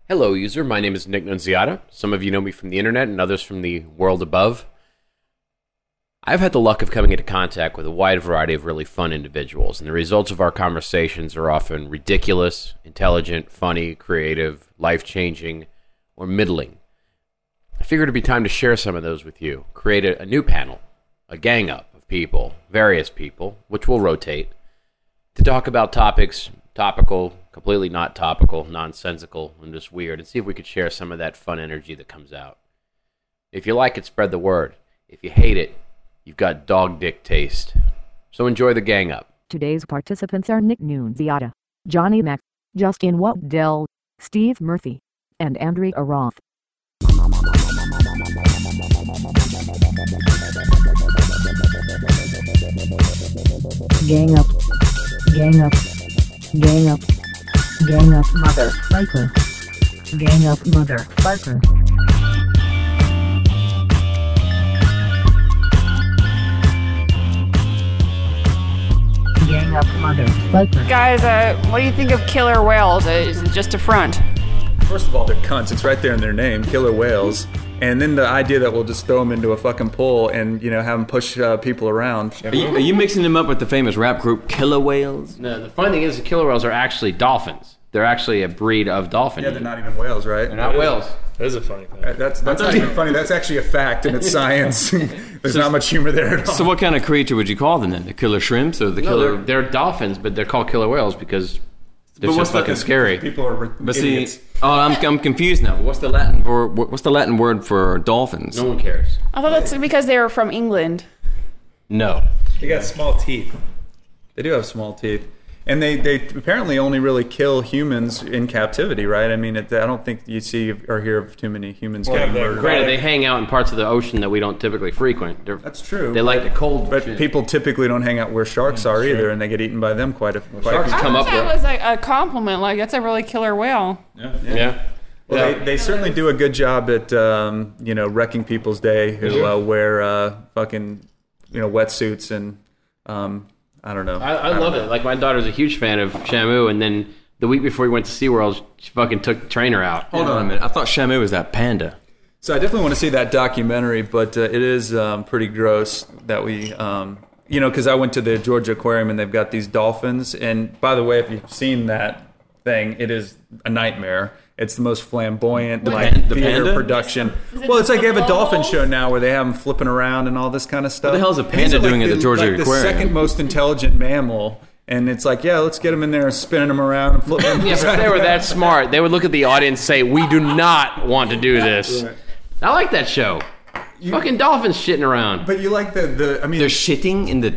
Hello, user. My name is Nick Nunziata. Some of you know me from the internet and others from the world above. I've had the luck of coming into contact with a wide variety of really fun individuals, and the results of our conversations are often ridiculous, intelligent, funny, creative, life-changing, or middling. I figured it'd be time to share some of those with you. Create a new panel, a gang-up of people, various people, which will rotate, to talk about topics, topical, completely not topical, nonsensical, and just weird, and see if we could share some of that fun energy that comes out. If you like it, spread the word. If you hate it, you've got dog dick taste. So enjoy the gang up. Today's participants are Nick Nunziata, Johnny Mac, Justin Waddell, Steve Murphy, and Andrea Roth. Gang up. Gang up. Gang up. Gang up, motherfucker. Gang up, motherfucker. Gang up, motherfucker. Guys, what do you think of killer whales? Is it just a front? First of all, they're cunts. It's right there in their name, killer whales. And then the idea that we'll just throw them into a fucking pool and, have them push people around. Are you mixing them up with the famous rap group Killer Whales? No, the funny thing is the killer whales are actually dolphins. They're actually a breed of dolphin. Yeah, they're not even whales, right? They're not whales. That is a funny thing. That's not even funny. That's actually a fact, and it's science. There's not much humor there at all. So what kind of creature would you call them then? The killer shrimps or the killer... No, they're dolphins, but they're called killer whales because they're so fucking scary. People are But idiots. see, I'm confused now. What's the Latin word for dolphins? No one cares. I thought that's because they were from England. No. They got small teeth. They do have small teeth. And they apparently only really kill humans in captivity, right? I mean, I don't think you see or hear of too many humans getting murdered. Granted, they hang out in parts of the ocean that we don't typically frequent. That's true. They like the cold. But people typically don't hang out where sharks are either, and they get eaten by them quite a Sharks I come thought up that with. was like a compliment. Like, that's a really killer whale. Yeah. Well, they certainly do a good job at wrecking people's day who wear fucking wetsuits and I don't know. I love it. Like, my daughter's a huge fan of Shamu, and then the week before we went to SeaWorld, she fucking took the trainer out. Hold on a minute. I thought Shamu was that panda. So I definitely want to see that documentary, but it is pretty gross that we, because I went to the Georgia Aquarium and they've got these dolphins. And by the way, if you've seen that thing, it is a nightmare. It's the most flamboyant the theater panda? production. Well, it's like they have a dolphin show now where they have them flipping around and all this kind of stuff. What the hell's a And panda these are doing at the Georgia like Aquarium? The second most intelligent mammal. And it's like, yeah, let's get them in there, spinning them around and flipping them. Yeah, but if they were that smart, they would look at the audience and say, "We do not want to do this." Right. I like that show. Fucking dolphins shitting around. But you like the I mean... They're shitting in the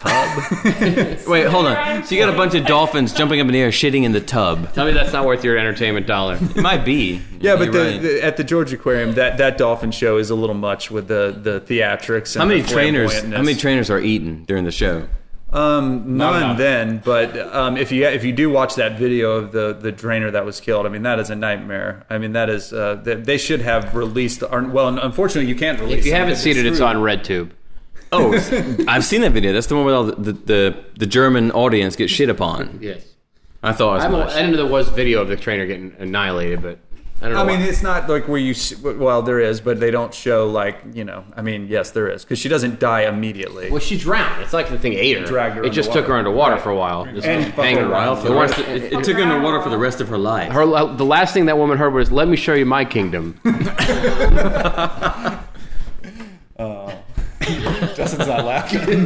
tub? Wait, hold on. So you got a bunch of dolphins jumping up in the air, shitting in the tub. Tell me that's not worth your entertainment dollar. It might be. Yeah, but You're right. at the Georgia Aquarium, that dolphin show is a little much with the theatrics. And How many the trainers? flamboyantness. How many trainers are eaten during the show? None then, but if you do watch that video of the trainer that was killed, I mean that is a nightmare. I mean that is they should have released. Well, unfortunately, you can't release. If you haven't seen it, it's on RedTube. Oh, I've seen that video. That's the one where all the German audience gets shit upon. Yes. I thought it was I didn't know there was video of the trainer getting annihilated, but I don't know. I mean, it's not like where you. Well, there is, but they don't show like I mean, yes, there is because she doesn't die immediately. Well, she drowned. It's like the thing ate her. Dragged her it just took her underwater for a while. Just And hanging Buffalo around. Wild It took her underwater for the rest of her life. The last thing that woman heard was, "Let me show you my kingdom." Justin's not laughing.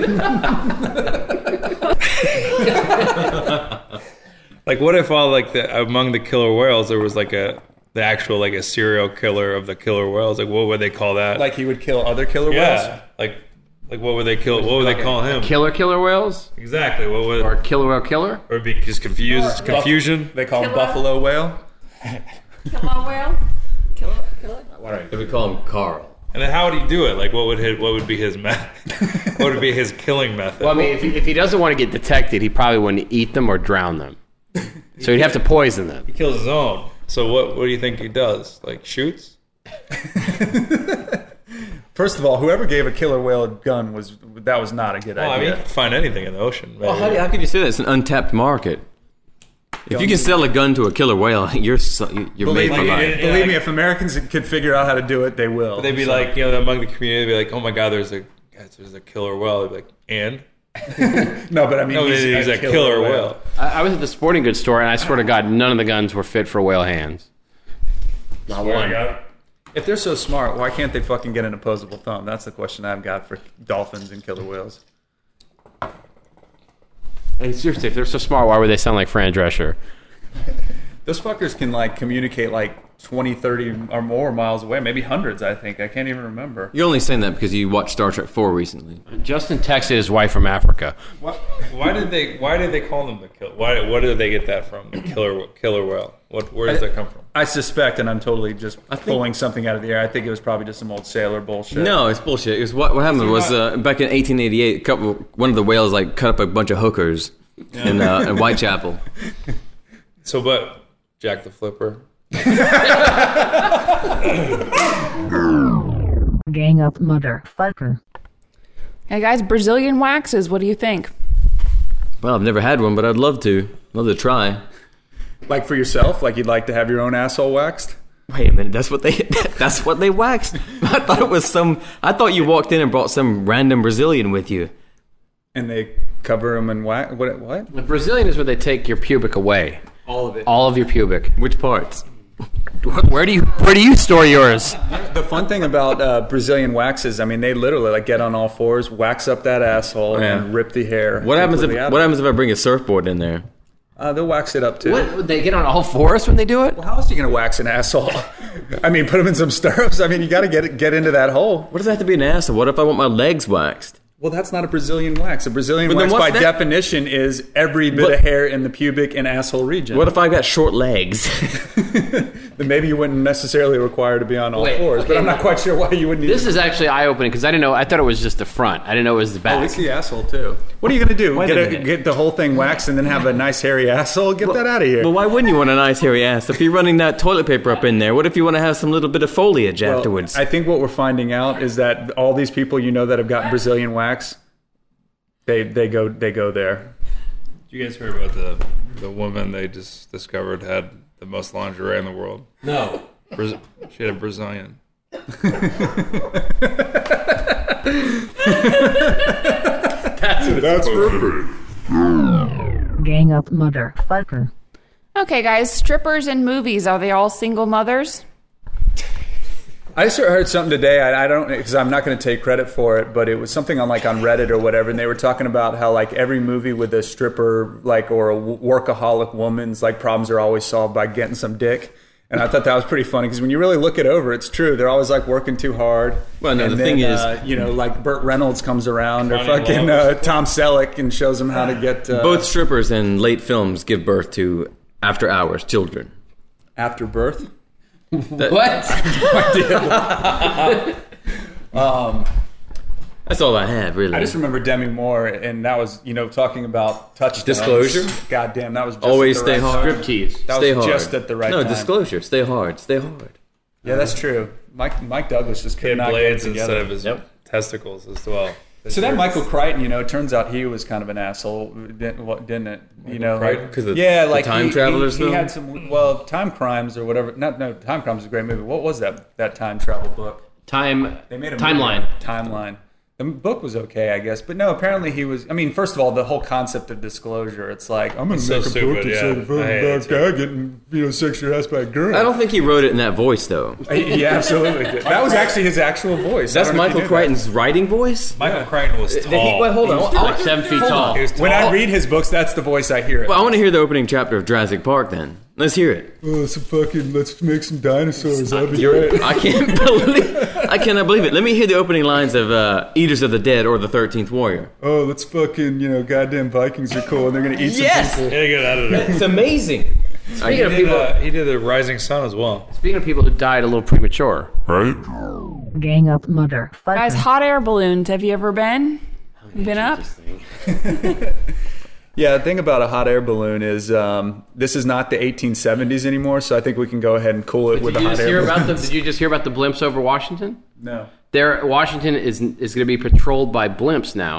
Like, what if all among the killer whales there was the actual a serial killer of the killer whales? Like, what would they call that? Like he would kill other killer whales. yeah, like what would they kill? What would they call him? Killer whales? Exactly. What would Or killer whale killer? or be just confusion? They call him Killer. buffalo whale. Killer whale? Killer? We call him Carl. And then how would he do it? Like, what would be his method? What would be his killing method? Well, I mean, if he doesn't want to get detected, he probably wouldn't eat them or drown them. So he'd have to poison them. He kills his own. So what do you think he does? Like, shoots? First of all, whoever gave a killer whale a gun was not a good Well, I mean, idea. you can find anything in the otion. Well, how could you say that? It's an untapped market. If you can sell a gun to a killer whale, you're made for life. Believe me, if Americans could figure out how to do it, they will. They'd be like, among the community, they'd be like, oh my God, there's a killer whale. They'd be like, and? No, but I mean, he's a killer whale. I was at the sporting goods store, and I swear to God, none of the guns were fit for whale hands. Not one. If they're so smart, why can't they fucking get an opposable thumb? That's the question I've got for dolphins and killer whales. Hey, seriously, if they're so smart, why would they sound like Fran Drescher? Those fuckers can communicate 20, 30 or more miles away, maybe hundreds, I think. I can't even remember. You're only saying that because you watched Star Trek 4 recently. Justin texted his wife from Africa. Why did they call them the killer? What did they get that from? The killer whale. Where does that come from? I suspect, and I'm totally just pulling something out of the air. I think it was probably just some old sailor bullshit. No, it's bullshit. It was what happened was back in 1888, one of the whales cut up a bunch of hookers in Whitechapel. So, but Jack the Flipper. Gang up, motherfucker. Hey guys, Brazilian waxes, what do you think? Well, I've never had one, but I'd love to try. Like for yourself? Like you'd like to have your own asshole waxed? Wait a minute, that's what they waxed? I thought it was I thought you walked in and brought some random Brazilian with you. And they cover them in wax? What? The Brazilian is where they take your pubic away. All of it. All of your pubic. Which parts? Where do you store yours? The fun thing about Brazilian waxes, I mean, they literally get on all fours, wax up that asshole, and rip the hair. What happens if I bring a surfboard in there? They'll wax it up too. What? They get on all fours when they do it? Well, how else are you going to wax an asshole? I mean, put them in some stirrups. I mean, you got to get into that hole. What does that have to be an asshole? What if I want my legs waxed? Well, that's not a Brazilian wax. A Brazilian wax, by definition, is every bit of hair in the pubic and asshole region. What if I've got short legs? Then maybe you wouldn't necessarily require to be on all fours. Okay, but I'm not quite sure why you wouldn't. This is actually eye-opening because I didn't know. I thought it was just the front. I didn't know it was the back. Oh, it's the asshole too. What are you going to do? Get the whole thing waxed and then have a nice hairy asshole? Get that out of here. Well, why wouldn't you want a nice hairy ass? If you're running that toilet paper up in there, what if you want to have some little bit of foliage afterwards? I think what we're finding out is that all these people that have gotten Brazilian wax, they go there. Did you guys hear about the woman they just discovered had the most lingerie in the world? No. She had a Brazilian. That's perfect. Gang up, motherfucker. Okay, guys, strippers in movies, are they all single mothers? I just heard something today. I don't, because I'm not going to take credit for it, but it was something on Reddit or whatever, and they were talking about how every movie with a stripper or a workaholic woman's problems are always solved by getting some dick. And I thought that was pretty funny because when you really look it over, it's true. They're always working too hard. Well, no, and the then, thing is, Burt Reynolds comes around or fucking Tom Selleck and shows them how to get. Both strippers in late films give birth to after hours children. After birth. What? That's all I have, really. I just remember Demi Moore, and that was, talking about touchdowns. Disclosure? Goddamn, that was just always at the stay right hard. time. Striptease. That stay was hard. just at the right time. No, disclosure. Stay hard. Stay hard. Yeah, that's true. Mike Douglas just could He had not get it blades together. instead of his testicles as well. So that Michael Crichton, it turns out he was kind of an asshole, didn't it? Crichton? Because the Time he, Travelers he film? had some, Time Crimes or whatever. Time Crimes is a great movie. What was that time travel book? They made a Timeline. Timeline. The book was okay, I guess, but no. Apparently, he was. I mean, first of all, the whole concept of disclosure. It's I'm going to make so a stupid, book yeah. that's about a guy getting sexually harassed by a girl. I don't think he wrote it in that voice, though. He absolutely did. That was actually his actual voice. That's Michael Crichton's writing voice? Michael Crichton was tall. Wait, hold on. He's like 7 feet tall. He was tall. When I read his books, that's the voice I hear. Well, I want to hear the opening chapter of Jurassic Park, then. Let's hear it. Let's make some dinosaurs. That'd be I cannot believe it. Let me hear the opening lines of Eaters of the Dead or The 13th Warrior. Oh, let's fucking, goddamn Vikings are cool and they're going to eat Yes! some people. Yeah, good editor. It's amazing. Speaking of people, He did the Rising Sun as well. speaking of people who died a little premature, Gang up, motherfucker. Guys, hot air balloons, have you ever been? Been up? Yeah, the thing about a hot air balloon is this is not the 1870s anymore, so I think we can go ahead and cool it with a hot air balloon. Did you just hear about the blimps over Washington? No. Washington is going to be patrolled by blimps now,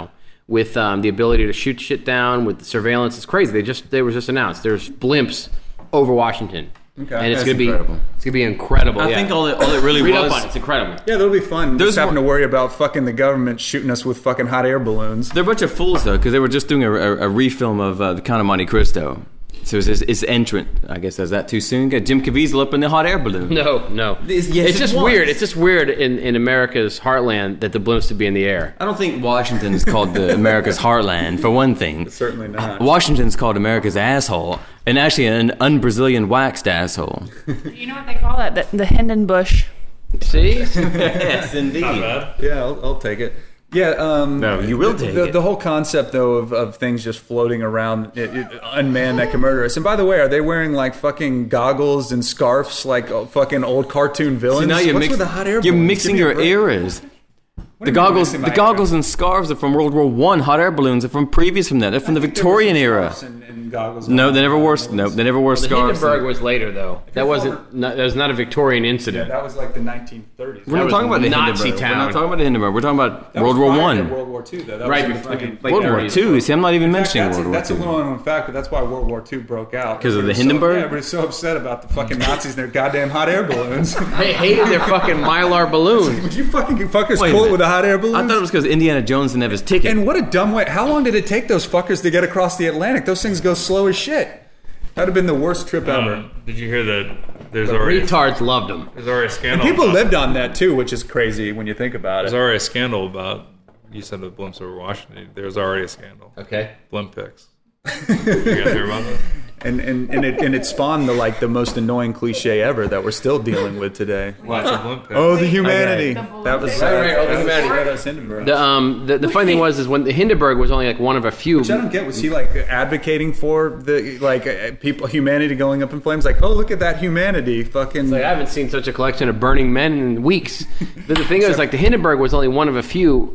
with the ability to shoot shit down, with the surveillance. It's crazy. They were just announced. There's blimps over Washington. Okay. And it's That's incredible. It's gonna be incredible. I think all it really Read was. up on it. It's incredible. Yeah, that'll be fun. There's Just having more- to worry about fucking the government shooting us with fucking hot air balloons. They're a bunch of fools though, because they were just doing a refilm of the Count of Monte Cristo. So it's entrant. I guess is that too soon? Got Jim Caviezel up in the hot air balloon. No. Yes, It's it just was. weird. It's just weird in America's heartland that the blimps to be in the air. I don't think Washington is called the America's heartland for one thing. Certainly not. Washington's called America's asshole, and actually an un-Brazilian waxed asshole. You know what they call that? The Hindenbush. See? Yes, indeed. Not bad. Yeah, I'll take it. Yeah, No, you will take it. The whole concept, though, of things just floating around, unmanned that can murder us. And by the way, are they wearing like fucking goggles and scarves like fucking old cartoon villains? So now What's with the hot air you're balloons? mixing Give me a your break. eras. What The do you mean goggles, mixing the my goggles eras? and scarves are from World War One. Hot air balloons are from previous from that. They're from the I think there were Victorian some era. scarves and goggles No, on. they never wore. No, they never wore The scarves. Hindenburg was later, though. That was not a Victorian Yeah, incident. that was like the 1930s. We're That not was talking about the Nazi Hindenburg. We're town. not talking about the Hindenburg. We're talking about That was World War prior to One. World War II, though. That Right, was in the before- fucking- like World War 30s. Two. See, I'm not even In fact, mentioning World War that's a Two. little known fact, but that's why World War II broke out. 'Cause of the Everybody's Hindenburg? Yeah, everybody's so upset about the fucking Nazis and their goddamn hot air balloons. They hated their fucking Mylar balloons. Would you fucking fuckers Wait a pull it minute. with the hot air balloons? I thought it was because Indiana Jones didn't have his ticket. And what a dumb way. How long did it take those fuckers to get across the Atlantic? Those things go slow as shit. That'd have been the worst trip ever. Did you hear that? There's already Retards loved them. there's already a scandal. People about- lived on that too, which is crazy when you think about There's it. already a scandal about. You said the blimps over Washington. There's already a scandal. Okay. Blimp pics. You guys hear about that? And it spawned the most annoying cliche ever that we're still dealing with today. What's a blimp pic? Oh, the humanity. That was Right, oh, the humanity. that was Hindenburg. The funny thing was when the Hindenburg was only like one of a few. Which I don't get. Was he like advocating for the people, humanity going up in flames? Like, oh, look at that humanity, fucking. Like, I haven't seen such a collection of burning men in weeks. The thing is, like, the Hindenburg was only one of a few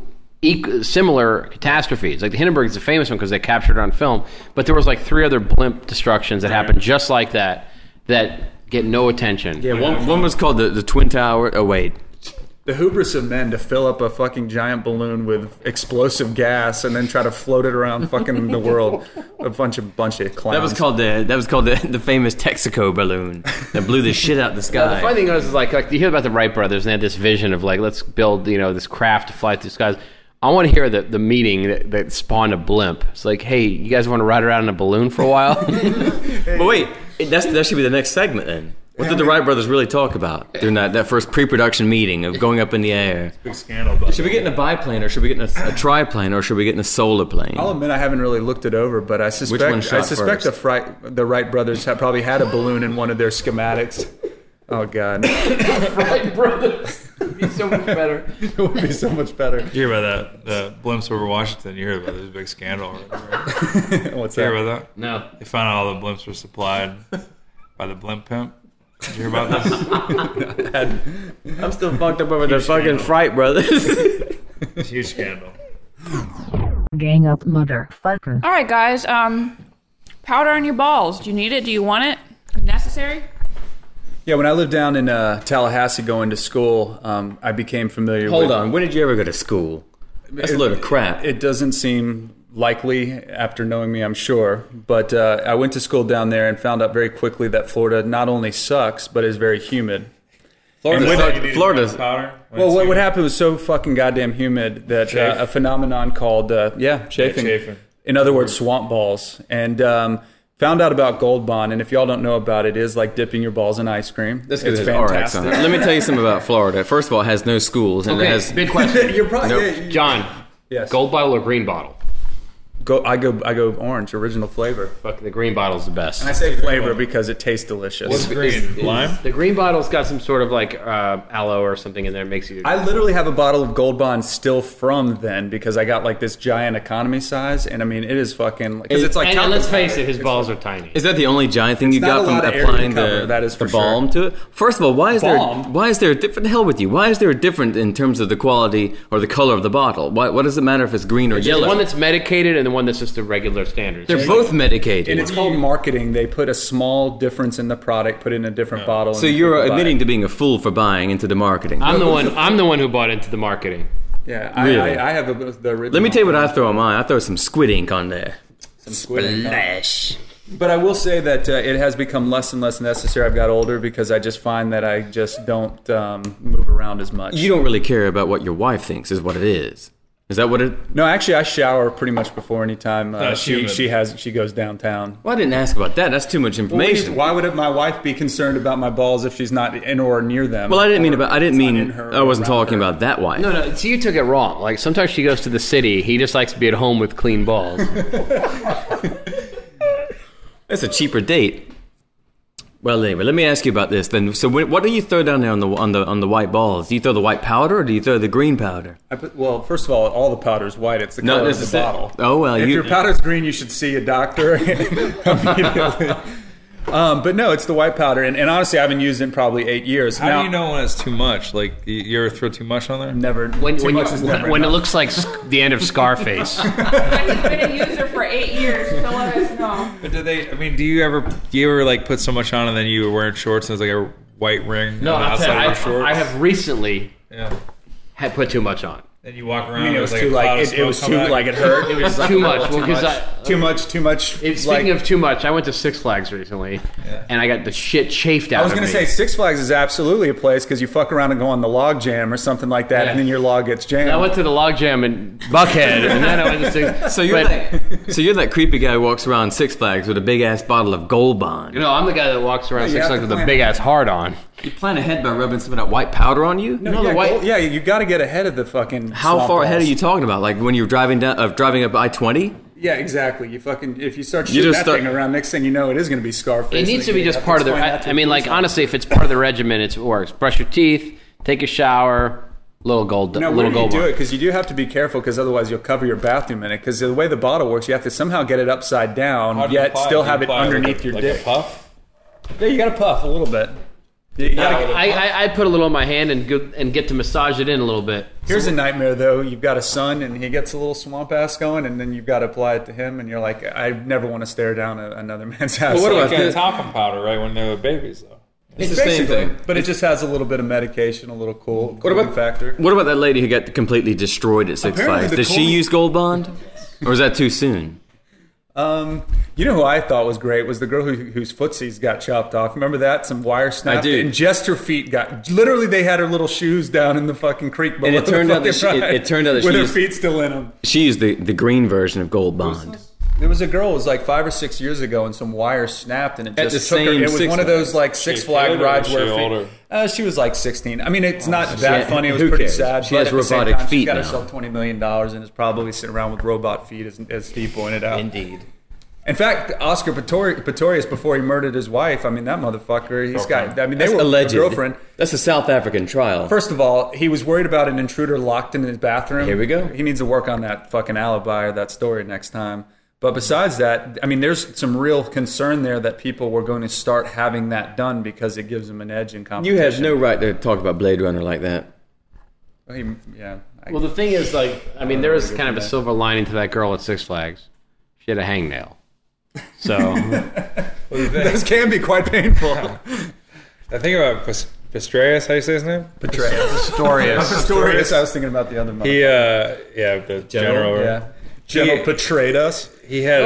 similar catastrophes. Like, the Hindenburg is a famous one because they captured it on film, but there was like 3 other blimp destructions that happened just like that get no attention. Yeah, one was called the Twin Tower. Oh wait, The hubris of men to fill up a fucking giant balloon with explosive gas and then try to float it around fucking the world. A bunch of clowns. that was called the famous Texaco balloon that blew the shit out the sky. The funny thing is like you hear about the Wright brothers and they had this vision of like, let's build this craft to fly through the skies. I want to hear the meeting that spawned a blimp. It's like, hey, you guys want to ride around in a balloon for a while? But wait, that should be the next segment then. What did the Wright brothers really talk about during that first pre-production meeting of going up in the air? Big scandal about. Should we get in a biplane, or should we get in a triplane, or should we get in a solar plane? I'll admit I haven't really looked it over, but I one suspect shot the Wright brothers probably had a balloon in one of their schematics. Oh God, Wright brothers. It'd be so much better. it would be so much better. You hear about that? The blimps over Washington. You heard about this big scandal already, right? What's You that? hear about that? No. They found out all the blimps were supplied by the blimp pimp. Did you hear about this? I'm still fucked up over the fucking Wright brothers. It's a huge scandal. Gang up, motherfucker. All right, guys. Powder on your balls. Do you need it? Do you want it? Necessary? Yeah, when I lived down in Tallahassee going to school, I became familiar with... Hold on, when did you ever go to school? That's a load of crap. It doesn't seem likely after knowing me, I'm sure. But I went to school down there and found out very quickly that Florida not only sucks, but is very humid. Florida's powder. Well, what happened was so fucking goddamn humid that Chafe. a phenomenon called, chafing. chafing. In other words, swamp balls. And found out about Gold Bond. And if y'all don't know about it, it is like dipping your balls in ice cream. That's It's good. All right, fantastic. Let me tell you something about Florida. First of all, it has no schools, and it Okay, has big question. You're probably... Nope. yeah, John, yes. gold bottle or green bottle? I go orange, original flavor. Fuck, the green bottle's the best. And I say flavor because it tastes delicious. What's green? Lime? The green bottle's got some sort of like aloe or something in there. It makes you... I literally have a bottle of Gold Bond still from then because I got like this giant economy size, and I mean it is fucking because it's like. and talcum let's face powder. it, his balls are tiny. Is that the only giant thing you not got a from lot of area applying to cover, the, that is the for balm sure. to it? First of all, why is Balm? there a different? The hell with you. Why is there a different in terms of the quality or the color of the bottle? What does it matter if it's green or There's yellow? one that's medicated and the one that's just a regular standard. They're both medicated. And it's called marketing. They put a small difference in the product, put it in a different bottle. so and you're people buy admitting it. to being a fool for buying into the marketing. I'm the one who bought into the marketing. Yeah, Really? I have the original. Let me tell you what I throw on mine. I throw some squid ink on there. Some squid ink. Splash. But I will say that it has become less and less necessary. I've got older because I just find that I just don't move around as much. You don't really care about what your wife thinks is what it is. Is that what it... No, actually, I shower pretty much before any time human. she goes downtown. Well, I didn't ask about that. That's too much information. Why would my wife be concerned about my balls if she's not in or near them? Well, I wasn't in talking about that wife. No, so you took it wrong. Like, sometimes she goes to the city. He just likes to be at home with clean balls. That's a cheaper date. Well, anyway, let me ask you about this then. So, what do you throw down there on the white balls? Do you throw the white powder or do you throw the green powder? Well, first of all the powder's white. It's the color of the bottle. Oh well, if your powder's green, you should see a doctor immediately. But no, it's the white powder, and honestly, I haven't used it in probably 8 years. How do you know when it's too much? Like, you ever throw too much on there? Never. When too much it is never enough. looks like the end of Scarface. He's been a user for 8 years, so let us know. But do you ever like put so much on and then you were wearing shorts and there's like a white ring No, on the outside of your shorts? I have recently Yeah. had put too much on. And you walk around. I mean, it was like too a cloud of it smoke was come too back. like it hurt. It was Too much. Well, too much. Speaking of too much, I went to Six Flags recently, and I got the shit chafed out I was of going me. to say Six Flags is absolutely a place because you fuck around and go on the log jam or something like that, Yeah. and then your log gets jammed. I went to the log jam in Buckhead, and then I went to Six. So you're that creepy guy who walks around Six Flags with a big ass bottle of Gold Bond. You know, I'm the guy that walks around you Six have Flags to with a plan big ass hard on. You plan ahead by rubbing some of that white powder on you? No, the white- you got to get ahead of the fucking. How swamp far ahead are balls. you talking about? Like when you're driving up I-20? Yeah, exactly. If you start You shooting just that thing around, next thing you know, it is going to be Scarface. It needs to And be you just have part of the. explain that to I mean, like police honestly, if it's part of the regimen, it works. Brush your teeth, take a shower, little gold. Now, little where do you gold do bar. it? Because you do have to be careful, because otherwise you'll cover your bathroom in it. Because the way the bottle works, you have to somehow get it upside down, How do you yet apply still Do you have it apply underneath your like dick. a puff? Yeah, you got to puff a little bit. I put a little in my hand and get to massage it in a little bit. Here's a nightmare, though. You've got a son, and he gets a little swamp ass going, and then you've got to apply it to him, and you're like, I never want to stare down another man's ass. Well, what Like about a this? talcum powder, right? When they were babies, though. It's the same Basically, thing. but it just has a little bit of medication, a little cooling about- factor. What about that lady who got completely destroyed at Six Apparently Flags? the Did she Coleman- use Gold Bond? Or was that too soon? You know who I thought was great was the girl whose footsies got chopped off. Remember that? Some wire snapped. I do. And just her feet got... Literally, they had her little shoes down in the fucking creek below. And it turned the out that fucking she- it turned out that with she her used- feet still in them. She used the green version of Gold Bond. There was a girl, it was like 5 or 6 years ago, and some wire snapped, and it At just the took her. same It was Six one of those like Six She Flag kid or rides was where she older? she was like 16. I mean, it's not She that had- funny. It was who pretty cares? sad. She but has at the same robotic time, feet she's got now. herself $20 million and is probably sitting around with robot feet, as Steve pointed out. Indeed. In fact, Oscar Pistorius, before he murdered his wife, I mean, that motherfucker, he's got, I mean, they That's were alleged. a girlfriend. That's a South African trial. First of all, he was worried about an intruder locked in his bathroom. Here we go. He needs to work on that fucking alibi or that story next time. But besides that, I mean, there's some real concern there that people were going to start having that done because it gives them an edge in You competition. have no right to talk about Blade Runner like that. Well, the thing is, like, I mean, there was kind of a silver lining to that girl at Six Flags. She had a hangnail. So, This can be quite painful. I think about Pistorius, how you say his name? Pistorius, I was thinking about the other motherfucker. The general. Yeah. General betrayed us. He had,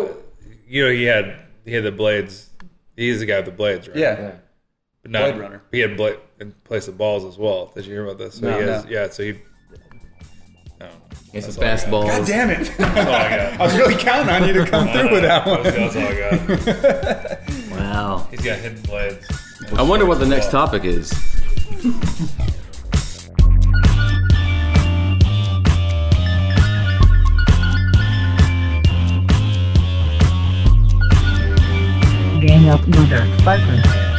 he had the blades. He's the guy with the blades, right? Yeah. But not, Blade Runner. He had blade in place of balls as well. Did you hear about this? So No, he has, no. yeah. So he. No, It's a That's all I got. basketball. God damn it. that's all I got. I was really counting on you to come through with that one. That's all I got. Wow. He's got hidden blades. I wonder what the next topic is. Gang up, motherfucker.